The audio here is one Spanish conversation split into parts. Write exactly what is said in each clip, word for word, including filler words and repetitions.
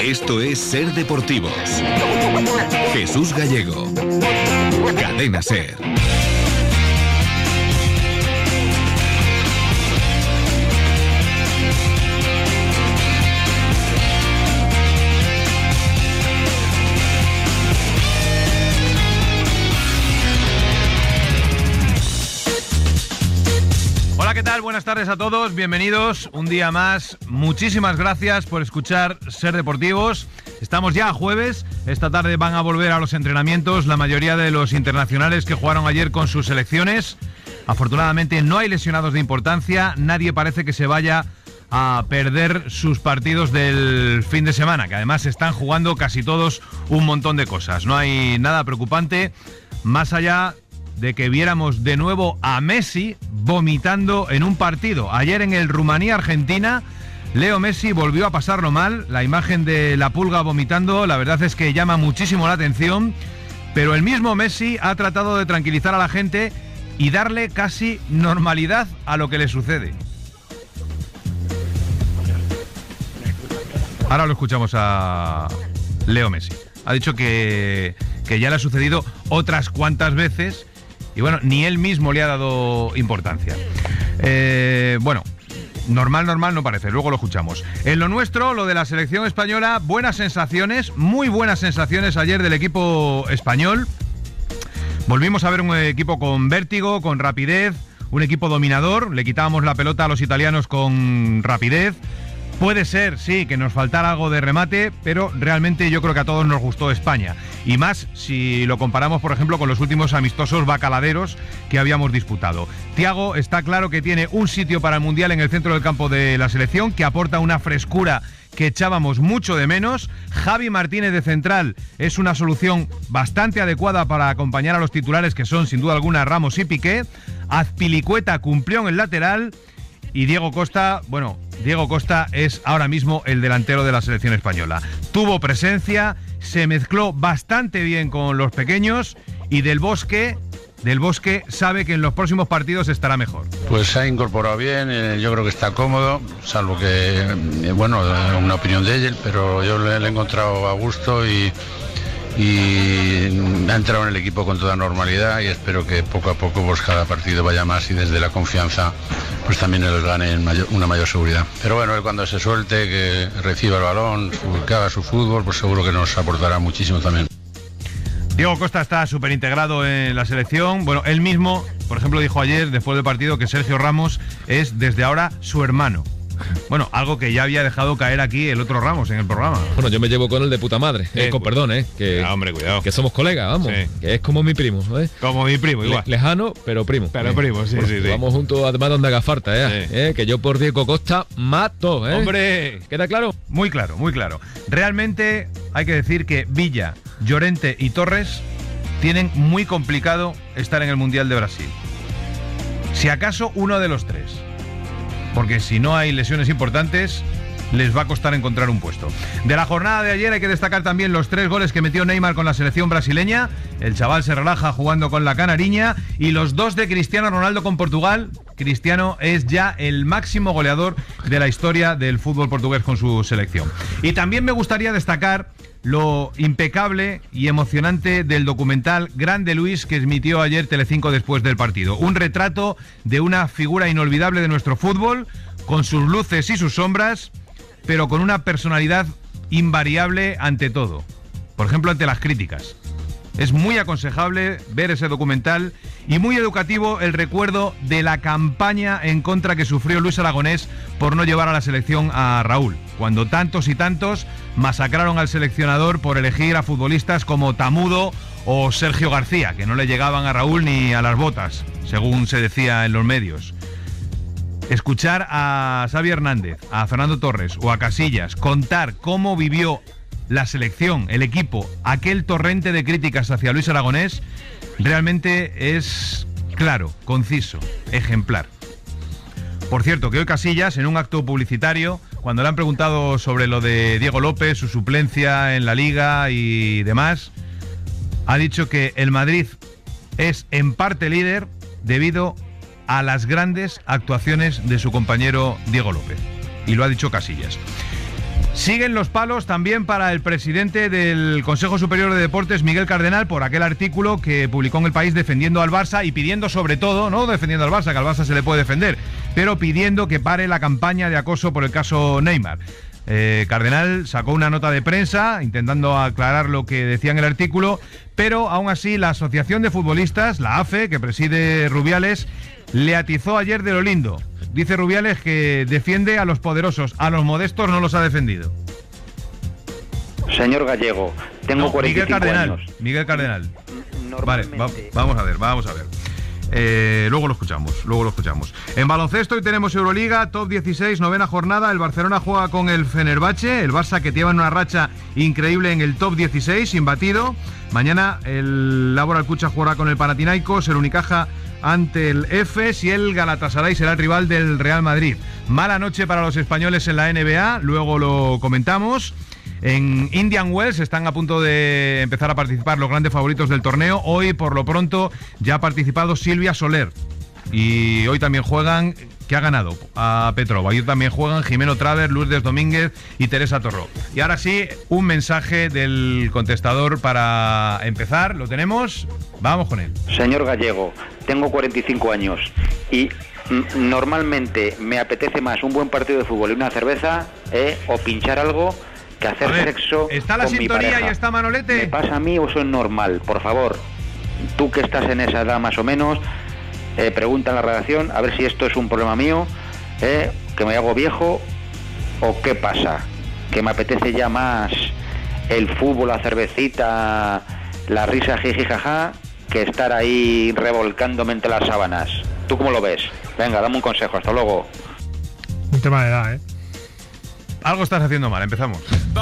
Esto es Ser Deportivos. Jesús Gallego. Cadena Ser. Hola, ¿qué tal? Buenas tardes a todos, bienvenidos un día más. Muchísimas gracias por escuchar Ser Deportivos. Estamos ya a jueves, esta tarde van a volver a los entrenamientos la mayoría de los internacionales que jugaron ayer con sus selecciones. Afortunadamente no hay lesionados de importancia, nadie parece que se vaya a perder sus partidos del fin de semana, que además están jugando casi todos un montón de cosas. No hay nada preocupante, más allá de que viéramos de nuevo a Messi vomitando en un partido. Ayer en el Rumanía-Argentina, Leo Messi volvió a pasarlo mal. La imagen de la pulga vomitando, la verdad es que llama muchísimo la atención, pero el mismo Messi ha tratado de tranquilizar a la gente y darle casi normalidad a lo que le sucede. Ahora lo escuchamos a Leo Messi. Ha dicho que, que ya le ha sucedido otras cuantas veces y bueno, ni él mismo le ha dado importancia. Eh, bueno, normal, normal no parece, luego lo escuchamos. En lo nuestro, lo de la selección española, buenas sensaciones, muy buenas sensaciones ayer del equipo español. Volvimos a ver un equipo con vértigo, con rapidez, un equipo dominador, le quitábamos la pelota a los italianos con rapidez. Puede ser, sí, que nos faltara algo de remate, pero realmente yo creo que a todos nos gustó España. Y más si lo comparamos, por ejemplo, con los últimos amistosos bacaladeros que habíamos disputado. Thiago está claro que tiene un sitio para el Mundial en el centro del campo de la selección, que aporta una frescura que echábamos mucho de menos. Javi Martínez de central es una solución bastante adecuada para acompañar a los titulares, que son sin duda alguna Ramos y Piqué. Azpilicueta cumplió en el lateral. Y Diego Costa, bueno, Diego Costa es ahora mismo el delantero de la selección española. Tuvo presencia, se mezcló bastante bien con los pequeños y Del Bosque, Del Bosque sabe que en los próximos partidos estará mejor. Pues se ha incorporado bien, eh, yo creo que está cómodo, salvo que, eh, bueno, una opinión de él, pero yo le, le he encontrado a gusto y... y ha entrado en el equipo con toda normalidad y espero que poco a poco pues cada partido vaya más y desde la confianza pues también les gane mayor, una mayor seguridad. Pero bueno, él cuando se suelte, que reciba el balón, que haga su fútbol, pues seguro que nos aportará muchísimo también. Diego Costa está súper integrado en la selección. Bueno, él mismo, por ejemplo, dijo ayer después del partido que Sergio Ramos es desde ahora su hermano. Bueno, algo que ya había dejado caer aquí el otro Ramos en el programa. Bueno, yo me llevo con él de puta madre, eh, eh, con perdón, eh, que, ah, hombre, cuidado. Que somos colegas, vamos, sí. Que es como mi primo, ¿eh? Como mi primo, igual. Le, lejano, pero primo. Pero eh. primo, sí, bueno, sí, sí. Vamos juntos además donde haga falta, eh, sí. eh, que yo por Diego Costa mato, eh. Hombre, ¿queda claro? Muy claro, muy claro. Realmente hay que decir que Villa, Llorente y Torres tienen muy complicado estar en el Mundial de Brasil. Si acaso uno de los tres. Porque si no hay lesiones importantes, les va a costar encontrar un puesto. De la jornada de ayer hay que destacar también los tres goles que metió Neymar con la selección brasileña. El chaval se relaja jugando con la canariña. Y los dos de Cristiano Ronaldo con Portugal. Cristiano es ya el máximo goleador de la historia del fútbol portugués con su selección. Y también me gustaría destacar lo impecable y emocionante del documental Grande Luis que emitió ayer Telecinco después del partido. Un retrato de una figura inolvidable de nuestro fútbol, con sus luces y sus sombras, pero con una personalidad invariable ante todo. Por ejemplo, ante las críticas. Es muy aconsejable ver ese documental y muy educativo el recuerdo de la campaña en contra que sufrió Luis Aragonés por no llevar a la selección a Raúl, cuando tantos y tantos masacraron al seleccionador por elegir a futbolistas como Tamudo o Sergio García, que no le llegaban a Raúl ni a las botas, según se decía en los medios. Escuchar a Xavi Hernández, a Fernando Torres o a Casillas contar cómo vivió la selección, el equipo, aquel torrente de críticas hacia Luis Aragonés, realmente es claro, conciso, ejemplar. Por cierto, que hoy Casillas, en un acto publicitario, cuando le han preguntado sobre lo de Diego López, su suplencia en la Liga y demás, ha dicho que el Madrid es en parte líder debido a las grandes actuaciones de su compañero Diego López. Y lo ha dicho Casillas. Siguen los palos también para el presidente del Consejo Superior de Deportes, Miguel Cardenal, por aquel artículo que publicó en El País defendiendo al Barça y pidiendo sobre todo, no defendiendo al Barça, que al Barça se le puede defender, pero pidiendo que pare la campaña de acoso por el caso Neymar. Eh, Cardenal sacó una nota de prensa intentando aclarar lo que decía en el artículo, pero aún así la Asociación de Futbolistas, la A F E, que preside Rubiales, le atizó ayer de lo lindo. Dice Rubiales que defiende a los poderosos, a los modestos no los ha defendido. Señor Gallego, tengo no, cuarenta y cinco Miguel Cardenal, años. Miguel Cardenal. Vale, va, vamos a ver, vamos a ver. Eh, luego lo escuchamos, luego lo escuchamos. En baloncesto hoy tenemos Euroliga, top dieciséis, novena jornada. El Barcelona juega con el Fenerbahce, el Barça que lleva una racha increíble en el top dieciséis, imbatido. Mañana el Laboral Cucha jugará con el Panathinaikos, el Unicaja ante el Efes y el Galatasaray será el rival del Real Madrid. Mala noche para los españoles en la N B A, luego lo comentamos. En Indian Wells están a punto de empezar a participar los grandes favoritos del torneo. Hoy, por lo pronto, ya ha participado Silvia Soler. Y hoy también juegan, que ha ganado a Petrova. Hoy también juegan Jimeno Traver, Lourdes Domínguez y Teresa Torró. Y ahora sí, un mensaje del contestador para empezar. ¿Lo tenemos? Vamos con él. Señor Gallego, tengo cuarenta y cinco años y normalmente me apetece más un buen partido de fútbol y una cerveza, ¿eh? o pinchar algo, que hacer ver, sexo. ¿está la con sintonía mi pareja. y está Manolete? ¿Me pasa a mí o eso es normal? Por favor, tú que estás en esa edad más o menos, eh, pregunta en la redacción a ver si esto es un problema mío, eh, que me hago viejo o qué pasa, que me apetece ya más el fútbol, la cervecita, la risa jijijaja, que estar ahí revolcándome entre las sábanas. ¿Tú cómo lo ves? Venga, dame un consejo, hasta luego. Un tema de edad, ¿eh? Algo estás haciendo mal, empezamos.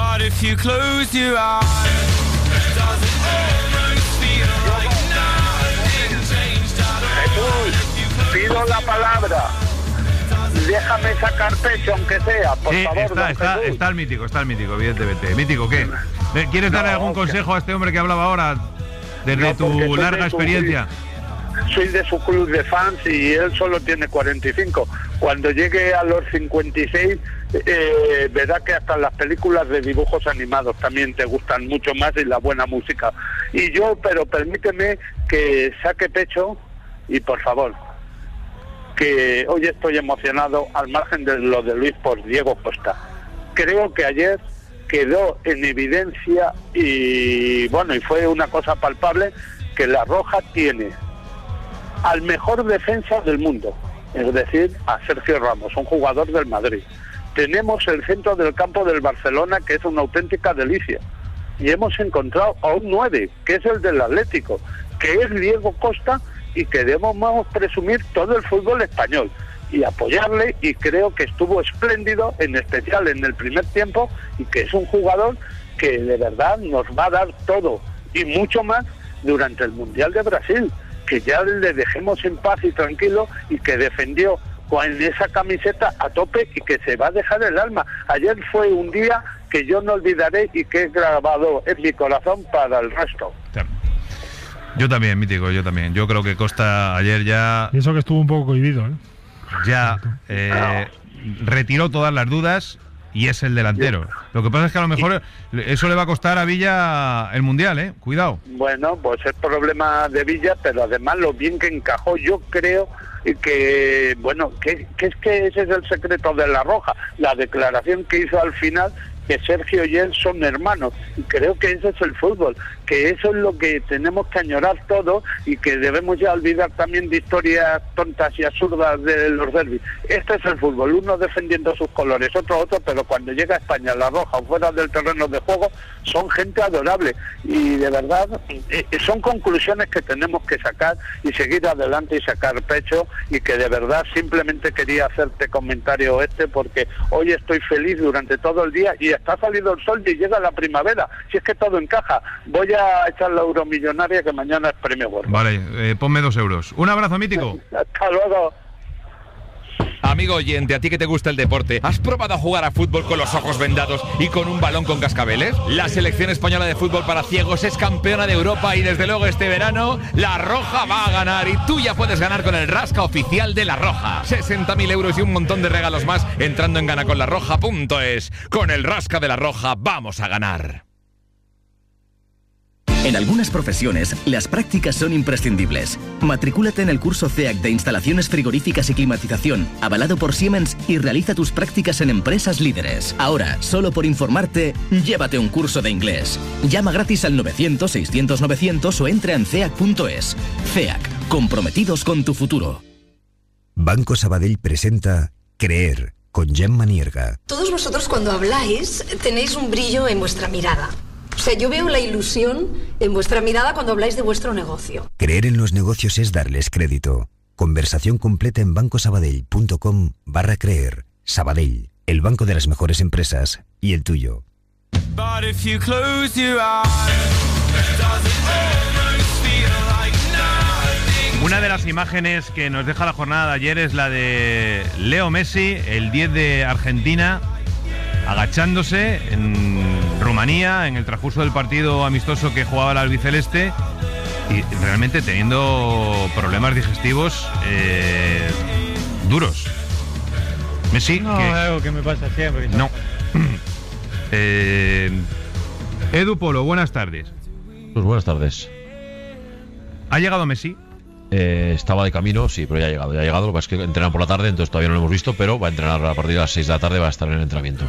Jesús, pido la palabra. Déjame sacar pecho, aunque sea, por sí, favor. Está, está, está el mítico, está el mítico, evidentemente. ¿Mítico qué? ¿Quieres darle no, algún okay. consejo a este hombre que hablaba ahora desde no, tu larga experiencia? Soy de su club de fans y él solo tiene cuarenta y cinco. Cuando llegue a los cincuenta y seis, eh, verá que hasta las películas de dibujos animados también te gustan mucho más y la buena música. Y yo, pero permíteme que saque pecho y por favor, que hoy estoy emocionado al margen de lo de Luis por Diego Costa. Creo que ayer quedó en evidencia y bueno, y fue una cosa palpable que La Roja tiene al mejor defensa del mundo, es decir, a Sergio Ramos, un jugador del Madrid. Tenemos el centro del campo del Barcelona, que es una auténtica delicia. Y hemos encontrado a un nueve, que es el del Atlético, que es Diego Costa, y que debemos presumir todo el fútbol español y apoyarle, y creo que estuvo espléndido, en especial en el primer tiempo, y que es un jugador que de verdad nos va a dar todo y mucho más durante el Mundial de Brasil, que ya le dejemos en paz y tranquilo, y que defendió con esa camiseta a tope y que se va a dejar el alma. Ayer fue un día que yo no olvidaré y que he grabado en mi corazón para el resto. Yo también, mítico, yo también. Yo creo que Costa ayer ya... Y eso que estuvo un poco cohibido, ¿eh? Ya eh, retiró todas las dudas y es el delantero. Lo que pasa es que a lo mejor eso le va a costar a Villa el Mundial, ¿eh? Cuidado. Bueno, pues es problema de Villa, pero además lo bien que encajó, yo creo que, bueno, que, que es que ese es el secreto de La Roja. La declaración que hizo al final, que Sergio y él son hermanos, y creo que ese es el fútbol, que eso es lo que tenemos que añorar todos, y que debemos ya olvidar también de historias tontas y absurdas de los derbis. Este es el fútbol, uno defendiendo sus colores, otro otro, pero cuando llega a España La Roja o fuera del terreno de juego, son gente adorable, y de verdad eh, son conclusiones que tenemos que sacar y seguir adelante y sacar pecho, y que de verdad simplemente quería hacerte comentario este, porque hoy estoy feliz durante todo el día, y está saliendo el sol y llega la primavera, si es que todo encaja. Voy a echar la euromillonaria, que mañana es premio gordo. Vale, eh, ponme dos euros. Un abrazo, mítico. Hasta luego. Amigo oyente, a ti que te gusta el deporte, ¿has probado a jugar a fútbol con los ojos vendados y con un balón con cascabeles? La selección española de fútbol para ciegos es campeona de Europa y desde luego este verano La Roja va a ganar y tú ya puedes ganar con el Rasca oficial de La Roja. sesenta mil euros y un montón de regalos más entrando en gana con la roja punto es. Con el Rasca de La Roja vamos a ganar. En algunas profesiones, las prácticas son imprescindibles. Matricúlate en el curso C E A C de Instalaciones Frigoríficas y Climatización, avalado por Siemens, y realiza tus prácticas en empresas líderes. Ahora, solo por informarte, llévate un curso de inglés. Llama gratis al novecientos seiscientos novecientos o entra en ceac punto es. C E A C, comprometidos con tu futuro. Banco Sabadell presenta Creer, con Gemma Nierga. Todos vosotros cuando habláis tenéis un brillo en vuestra mirada. O sea, yo veo la ilusión en vuestra mirada cuando habláis de vuestro negocio. Creer en los negocios es darles crédito. Conversación completa en bancosabadell.com barra creer. Sabadell, el banco de las mejores empresas y el tuyo. Una de las imágenes que nos deja la jornada de ayer es la de Leo Messi, el diez de Argentina, agachándose en Rumanía en el transcurso del partido amistoso que jugaba el albiceleste y realmente teniendo problemas digestivos eh, duros. Messi, no, que, algo que me pasa siempre. no. eh, Edu Polo, buenas tardes. Pues buenas tardes. ¿Ha llegado Messi? Eh, estaba de camino, sí, pero ya ha llegado. Ya ha llegado, lo que pasa es que entrenan por la tarde, entonces todavía no lo hemos visto, pero va a entrenar a partir de las seis de la tarde, va a estar en el entrenamiento.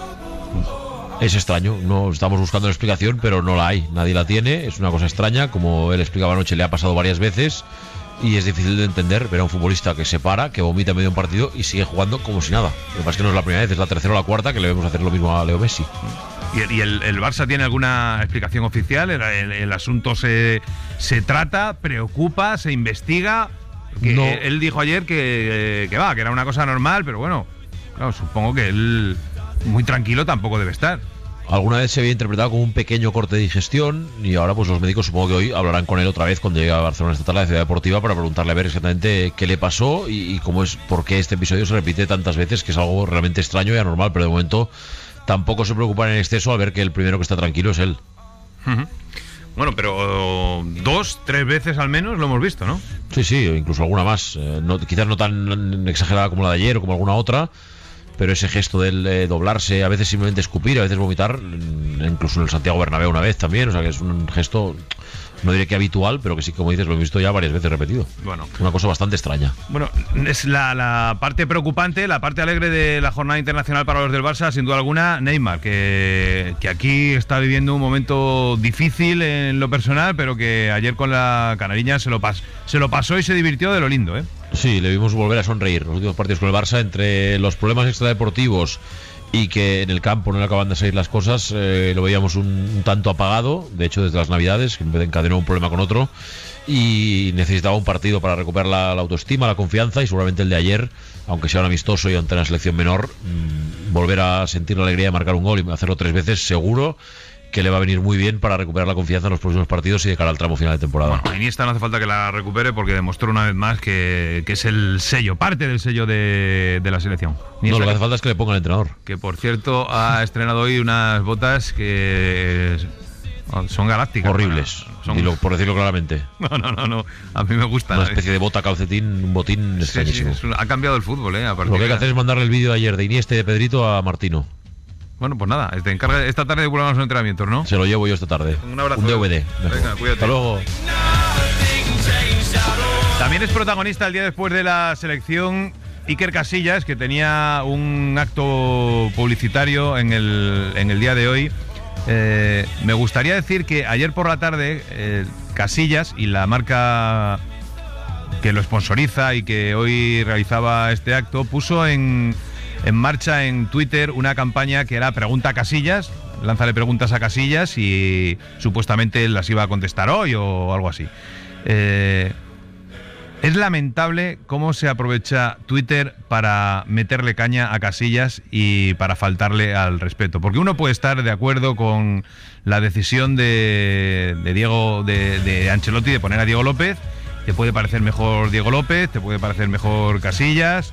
Es extraño, no estamos buscando una explicación, pero no la hay, nadie la tiene, es una cosa extraña, como él explicaba anoche, le ha pasado varias veces y es difícil de entender ver a un futbolista que se para, que vomita en medio de un partido y sigue jugando como si nada. Lo que pasa es que no es la primera vez, es la tercera o la cuarta que le vemos hacer lo mismo a Leo Messi. ¿Y el, y el, el Barça tiene alguna explicación oficial? ¿El, el, el asunto se, se trata, preocupa, se investiga? Que No. Él dijo ayer que, que va, que era una cosa normal, pero bueno, claro, supongo que él muy tranquilo tampoco debe estar. Alguna vez se había interpretado como un pequeño corte de digestión y ahora pues los médicos supongo que hoy hablarán con él otra vez cuando llegue a Barcelona esta tarde, a la Ciudad Deportiva, para preguntarle a ver exactamente qué le pasó y, y cómo es, por qué este episodio se repite tantas veces, que es algo realmente extraño y anormal, pero de momento tampoco se preocupan en exceso al ver que el primero que está tranquilo es él. Uh-huh. Bueno, pero dos, tres veces al menos lo hemos visto, ¿no? Sí, sí, incluso alguna más. Eh, no, quizás no tan exagerada como la de ayer o como alguna otra, pero ese gesto del eh, doblarse, a veces simplemente escupir, a veces vomitar, incluso en el Santiago Bernabéu una vez también, o sea que es un gesto, no diré que habitual, pero que sí, como dices, lo he visto ya varias veces repetido. Bueno. Una cosa bastante extraña. Bueno, es la, la parte preocupante, la parte alegre de la jornada internacional para los del Barça, sin duda alguna, Neymar, que, que aquí está viviendo un momento difícil en lo personal, pero que ayer con la canariña se lo, pas, se lo pasó y se divirtió de lo lindo, ¿eh? Sí, le vimos volver a sonreír los últimos partidos con el Barça, entre los problemas extradeportivos y que en el campo no le acaban de salir las cosas, eh, lo veíamos un, un tanto apagado, de hecho desde las Navidades, que encadenó un problema con otro y necesitaba un partido para recuperar la, la autoestima, la confianza y seguramente el de ayer, aunque sea un amistoso y ante una selección menor, mmm, volver a sentir la alegría de marcar un gol y hacerlo tres veces seguro que le va a venir muy bien para recuperar la confianza en los próximos partidos y de cara al tramo final de temporada. Bueno, a Iniesta no hace falta que la recupere porque demostró una vez más que, que es el sello, parte del sello de, de la selección. Iniesta, no, lo que hace falta es que le ponga el entrenador. Que por cierto ha estrenado hoy unas botas que son galácticas. Horribles, bueno, son... Dilo, por decirlo claramente. No, no, no, no, a mí me gusta. Una especie de bota calcetín, un botín sí, extrañísimo. Sí, un... ha cambiado el fútbol, ¿eh? A lo que hay que hacer es mandarle el vídeo de ayer de Iniesta y de Pedrito a Martino. Bueno, pues nada, te encarga esta tarde de volver a los entrenamientos, ¿no? Se lo llevo yo esta tarde. Un abrazo. Un D V D. Venga, cuídate. Hasta luego. También es protagonista el día después de la selección Iker Casillas, que tenía un acto publicitario en el, en el día de hoy. Eh, me gustaría decir que ayer por la tarde eh, Casillas y la marca que lo sponsoriza y que hoy realizaba este acto puso en... en marcha en Twitter una campaña que era Pregunta a Casillas, lánzale preguntas a Casillas y supuestamente las iba a contestar hoy o algo así. Eh, es lamentable cómo se aprovecha Twitter para meterle caña a Casillas y para faltarle al respeto, porque uno puede estar de acuerdo con la decisión de, de Diego de, de Ancelotti de poner a Diego López, te puede parecer mejor Diego López, te puede parecer mejor Casillas,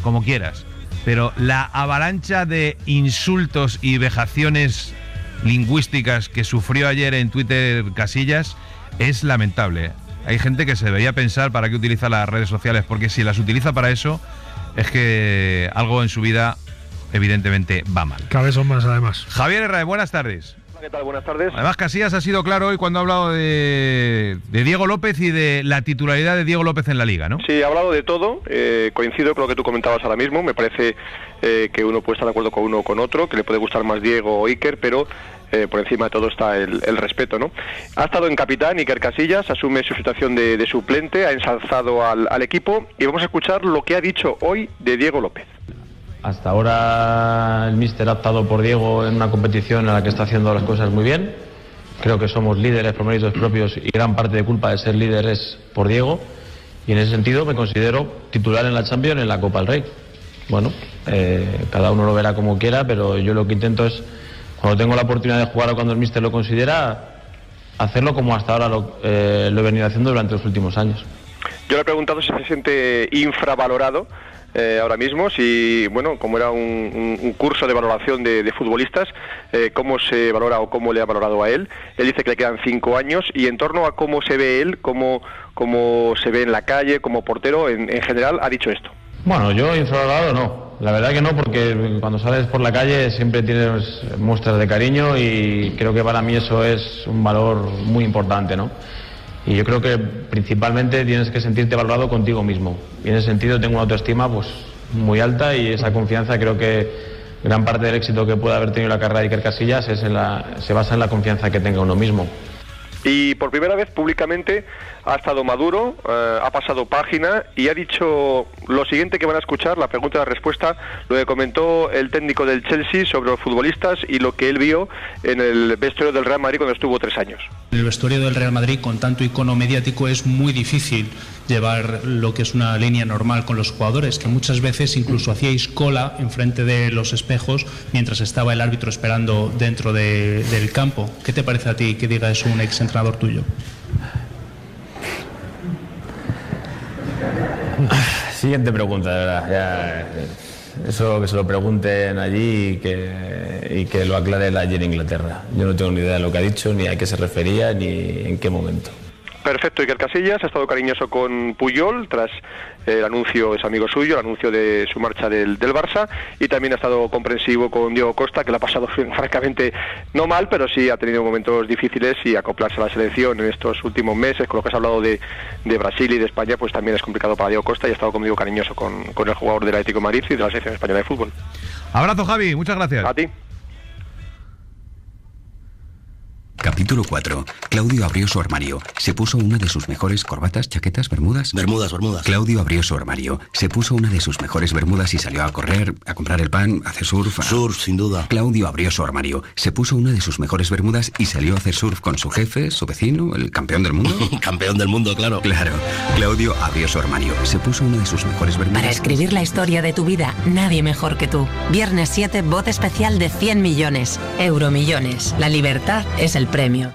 como quieras, pero la avalancha de insultos y vejaciones lingüísticas que sufrió ayer en Twitter Casillas es lamentable. Hay gente que se debería pensar para qué utiliza las redes sociales, porque si las utiliza para eso, es que algo en su vida evidentemente va mal. Cada vez son más, además. Javier Herrera, buenas tardes. ¿Qué tal? Buenas tardes. Además, Casillas ha sido claro hoy cuando ha hablado de, de Diego López y de la titularidad de Diego López en la Liga, ¿no? Sí, ha hablado de todo. Eh, coincido con lo que tú comentabas ahora mismo. Me parece eh, que uno puede estar de acuerdo con uno o con otro, que le puede gustar más Diego o Iker, pero eh, por encima de todo está el, el respeto, ¿no? Ha estado en capitán Iker Casillas, asume su situación de, de suplente, ha ensalzado al, al equipo y vamos a escuchar lo que ha dicho hoy de Diego López. Hasta ahora el míster ha optado por Diego en una competición en la que está haciendo las cosas muy bien. Creo que somos líderes por méritos propios y gran parte de culpa de ser líder es por Diego. Y en ese sentido me considero titular en la Champions, en la Copa del Rey. Bueno, eh, cada uno lo verá como quiera, pero yo lo que intento es, cuando tengo la oportunidad de jugar o cuando el míster lo considera, hacerlo como hasta ahora lo, eh, lo he venido haciendo durante los últimos años. Yo le he preguntado si se siente infravalorado eh, ahora mismo, si, bueno, como era un, un, un curso de valoración de, de futbolistas, eh, cómo se valora o cómo le ha valorado a él. Él dice que le quedan cinco años y en torno a cómo se ve él, cómo, cómo se ve en la calle, como portero, en, en general, ha dicho esto. Bueno, yo infravalorado no, la verdad que no, porque cuando sales por la calle siempre tienes muestras de cariño y creo que para mí eso es un valor muy importante, ¿no? Y yo creo que principalmente tienes que sentirte valorado contigo mismo. Y en ese sentido tengo una autoestima pues muy alta y esa confianza creo que gran parte del éxito que puede haber tenido la carrera de Iker Casillas es en la, se basa en la confianza que tenga uno mismo. Y por primera vez públicamente ha estado maduro, eh, ha pasado página y ha dicho lo siguiente que van a escuchar, la pregunta y la respuesta, lo que comentó el técnico del Chelsea sobre los futbolistas y lo que él vio en el vestuario del Real Madrid cuando estuvo tres años. En el vestuario del Real Madrid, con tanto icono mediático, es muy difícil llevar lo que es una línea normal con los jugadores, que muchas veces incluso hacíais cola enfrente de los espejos mientras estaba el árbitro esperando dentro de, del campo. ¿Qué te parece a ti que diga eso un ex entrenador tuyo? Siguiente pregunta, de verdad. Ya, eso que se lo pregunten allí y que, y que lo aclare él allí en Inglaterra. Yo no tengo ni idea de lo que ha dicho, ni a qué se refería, ni en qué momento. Perfecto, Iker Casillas ha estado cariñoso con Puyol tras el anuncio, es amigo suyo, el anuncio de su marcha del, del Barça, y también ha estado comprensivo con Diego Costa, que lo ha pasado francamente no mal, pero sí ha tenido momentos difíciles y acoplarse a la selección en estos últimos meses, con lo que has hablado de, de Brasil y de España, pues también es complicado para Diego Costa y ha estado, como digo, cariñoso con, con el jugador del Atlético de Madrid y de la selección española de fútbol. Abrazo, Javi, muchas gracias. A ti. Capítulo cuatro. Claudio abrió su armario. Se puso una de sus mejores corbatas, chaquetas, bermudas. Bermudas, bermudas. Claudio abrió su armario. Se puso una de sus mejores bermudas y salió a correr, a comprar el pan, a hacer surf. A... Surf, sin duda. Claudio abrió su armario. Se puso una de sus mejores bermudas y salió a hacer surf con su jefe, su vecino, el campeón del mundo. Campeón del mundo, claro. Claro. Claudio abrió su armario. Se puso una de sus mejores bermudas. Para escribir la historia de tu vida, nadie mejor que tú. Viernes siete, voz especial de cien millones. Euromillones. La libertad es el premio.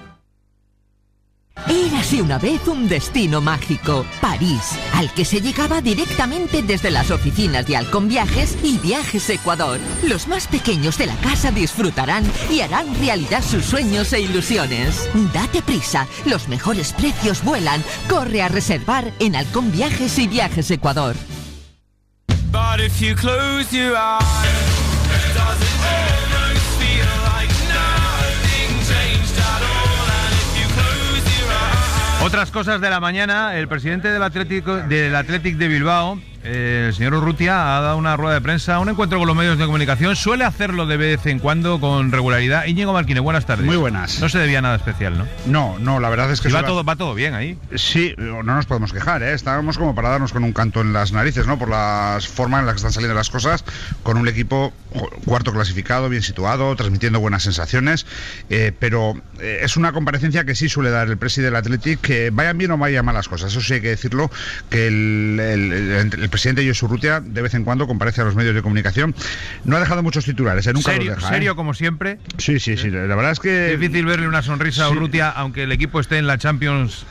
Érase una vez un destino mágico, París, al que se llegaba directamente desde las oficinas de Halcón Viajes y Viajes Ecuador. Los más pequeños de la casa disfrutarán y harán realidad sus sueños e ilusiones. Date prisa, los mejores precios vuelan. Corre a reservar en Halcón Viajes y Viajes Ecuador. But if you close your eyes, does it almost feel like nothing changed at all? Otras cosas de la mañana, el presidente del Atlético del Athletic de Bilbao, eh, el señor Urrutia, ha dado una rueda de prensa, un encuentro con los medios de comunicación. Suele hacerlo de vez en cuando con regularidad. Íñigo Marquínez, buenas tardes. Muy buenas. No se debía nada especial, ¿no? No, no, la verdad es que... Y va, todo, va todo bien ahí. Sí, no nos podemos quejar, ¿eh? Estábamos como para darnos con un canto en las narices, ¿no? Por la forma en la que están saliendo las cosas, con un equipo cuarto clasificado, bien situado, transmitiendo buenas sensaciones, eh, pero eh, es una comparecencia que sí suele dar el presidente del Athletic, que vayan bien o vayan mal las cosas. Eso sí hay que decirlo, que el, el, el, el presidente Josu Urrutia de vez en cuando comparece a los medios de comunicación. No ha dejado muchos titulares, ¿eh? Nunca serio, los deja. Serio ¿eh? como siempre. Sí, sí, sí. La verdad es que... Es difícil verle una sonrisa a Urrutia, sí, aunque el equipo esté en la Champions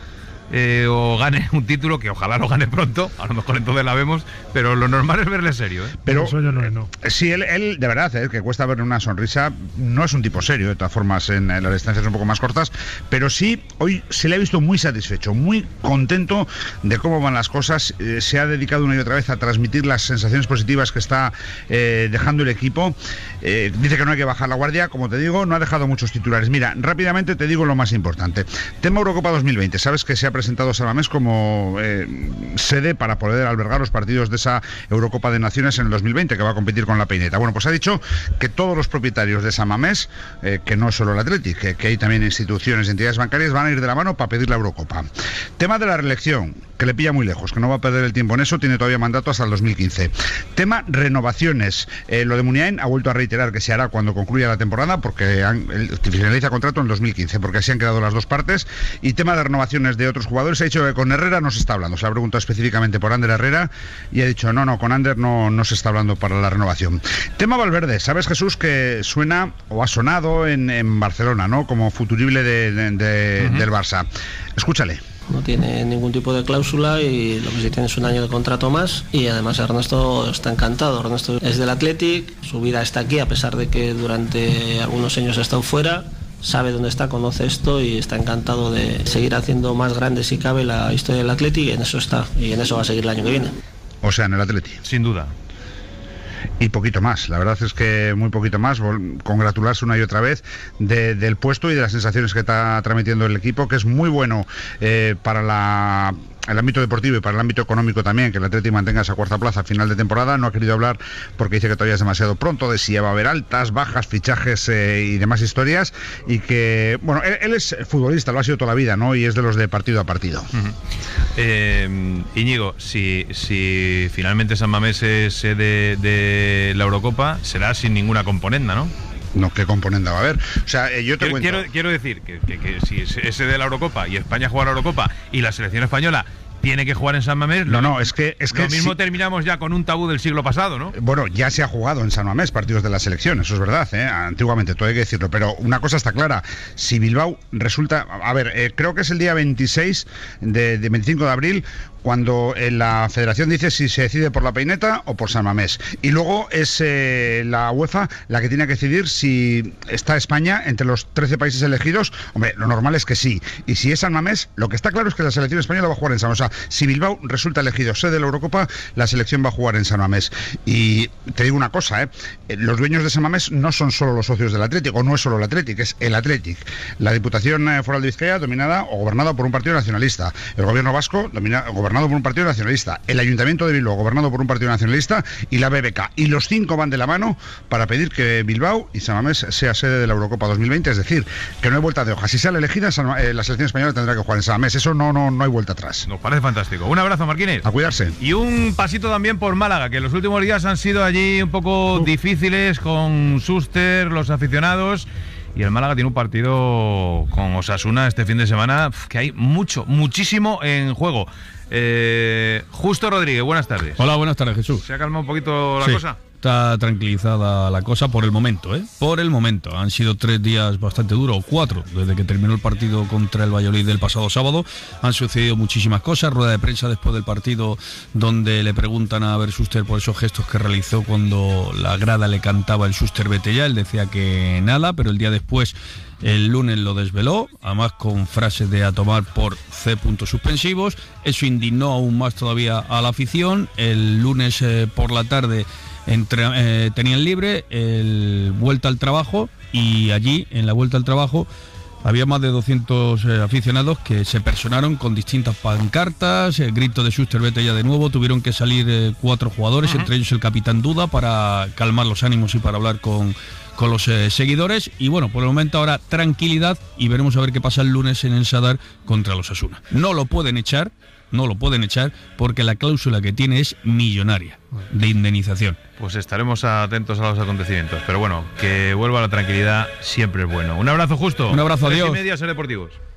eh, o gane un título, que ojalá lo gane pronto, a lo mejor entonces la vemos, pero lo normal es verle serio, ¿eh? Pero Eso yo no, no. sí, él, él de verdad, ¿eh? que cuesta ver una sonrisa, no es un tipo serio, de todas formas, en, en las distancias un poco más cortas, pero sí, hoy se le ha visto muy satisfecho, muy contento de cómo van las cosas, eh, se ha dedicado una y otra vez a transmitir las sensaciones positivas que está eh, dejando el equipo, eh, dice que no hay que bajar la guardia, como te digo, no ha dejado muchos titulares. Mira, rápidamente te digo lo más importante. Tema Eurocopa dos mil veinte, sabes que se ha presentado San Mamés como eh, sede para poder albergar los partidos de esa Eurocopa de Naciones en el dos mil veinte, que va a competir con la Peineta. Bueno, pues ha dicho que todos los propietarios de San Mamés, eh, que no es solo el Athletic, que, que hay también instituciones, entidades bancarias, van a ir de la mano para pedir la Eurocopa. Tema de la reelección, que le pilla muy lejos, que no va a perder el tiempo en eso, tiene todavía mandato hasta el dos mil quince. Tema renovaciones, eh, lo de Muniain ha vuelto a reiterar que se hará cuando concluya la temporada, porque han, el, finaliza contrato en el dos mil quince, porque así han quedado las dos partes. Y tema de renovaciones de otros jugadores, ha dicho que con Herrera no se está hablando, se ha preguntado específicamente por Ander Herrera y ha dicho no, no, con Ander no, no se está hablando para la renovación. Tema Valverde, sabes, Jesús, que suena o ha sonado en, en Barcelona, ¿no? Como futurible de, de, de, uh-huh. del Barça. Escúchale. No tiene ningún tipo de cláusula y lo que sí tiene es un año de contrato más, y además Ernesto está encantado. Ernesto es del Athletic, su vida está aquí a pesar de que durante algunos años ha estado fuera, sabe dónde está, conoce esto y está encantado de seguir haciendo más grande si cabe la historia del Athletic, y en eso está, y en eso va a seguir el año que viene. O sea, en el Athletic. Sin duda. Y poquito más, la verdad es que muy poquito más, congratularse una y otra vez de, del puesto y de las sensaciones que está transmitiendo el equipo, que es muy bueno eh, para la... el ámbito deportivo y para el ámbito económico también, que el Athletic mantenga esa cuarta plaza a final de temporada. No ha querido hablar porque dice que todavía es demasiado pronto de si va a haber altas, bajas, fichajes eh, y demás historias, y que, bueno, él, él es futbolista, lo ha sido toda la vida, ¿no? Y es de los de partido a partido. Uh-huh. eh, Íñigo, si, si finalmente San Mamés es sede de la Eurocopa, será sin ninguna componenda, ¿no? No, ¿qué componenda va a haber? O sea, eh, yo te quiero, cuento... quiero, quiero decir que, que, que si es de la Eurocopa y España juega la Eurocopa y la selección española tiene que jugar en San Mamés. No, no, es que... Es que lo mismo sí. Terminamos ya con un tabú del siglo pasado, ¿no? Bueno, ya se ha jugado en San Mamés partidos de la selección, eso es verdad, ¿eh? Antiguamente, todo hay que decirlo, pero una cosa está clara, si Bilbao resulta... A ver, eh, creo que es el día veintiséis de, de veinticinco de abril, cuando eh, la federación dice si se decide por la Peineta o por San Mamés. Y luego es eh, la UEFA la que tiene que decidir si está España entre los trece países elegidos. Hombre, lo normal es que sí. Y si es San Mamés, lo que está claro es que la selección española va a jugar en San Mamés. O sea, si Bilbao resulta elegido sede de la Eurocopa, la selección va a jugar en San Mamés. Y te digo una cosa, ¿eh? Los dueños de San Mamés no son solo los socios del Athletic, o no es solo el Athletic, es el Athletic. La Diputación Foral de Vizcaya, dominada o gobernada por un partido nacionalista. El gobierno vasco, dominado, gobernado por un partido nacionalista, el Ayuntamiento de Bilbao, gobernado por un partido nacionalista, y la B B K. Y los cinco van de la mano para pedir que Bilbao y San Mamés sea sede de la Eurocopa dos mil veinte, es decir, que no hay vuelta de hoja. Si sale elegida, eh, la selección española tendrá que jugar en San Mamés. Eso no, no, no hay vuelta atrás. Nos parece fantástico. Un abrazo, Marquínez. A cuidarse. Y un pasito también por Málaga, que los últimos días han sido allí un poco uh. difíciles con Schuster, los aficionados. Y el Málaga tiene un partido con Osasuna este fin de semana que hay mucho, muchísimo en juego. Eh, Justo Rodríguez, buenas tardes. Hola, buenas tardes, Jesús. ¿Se ha calmado un poquito la sí, cosa? Está tranquilizada la cosa por el momento, ¿eh? Por el momento. Han sido tres días bastante duros, o cuatro, desde que terminó el partido contra el Valladolid del pasado sábado. Han sucedido muchísimas cosas. Rueda de prensa después del partido, donde le preguntan a Albert Schuster por esos gestos que realizó cuando la grada le cantaba el Schuster vete ya. Él decía que nada, pero el día después, el lunes, lo desveló, además con frases de a tomar por C puntos suspensivos. Eso indignó aún más todavía a la afición. El lunes eh, por la tarde entre, eh, tenían libre el vuelta al trabajo, y allí, en la vuelta al trabajo, había más de doscientos eh, aficionados que se personaron con distintas pancartas, el grito de Schuster vete ya de nuevo. Tuvieron que salir eh, cuatro jugadores, uh-huh. entre ellos el capitán Duda, para calmar los ánimos y para hablar con con los eh, seguidores. Y bueno, por el momento ahora tranquilidad, y veremos a ver qué pasa el lunes en el Sadar contra los Osasuna. No lo pueden echar, no lo pueden echar porque la cláusula que tiene es millonaria de indemnización. Pues estaremos atentos a los acontecimientos, pero bueno, que vuelva la tranquilidad siempre es bueno. Un abrazo, Justo. Un abrazo, adiós. Tres y media, Ser Deportivos.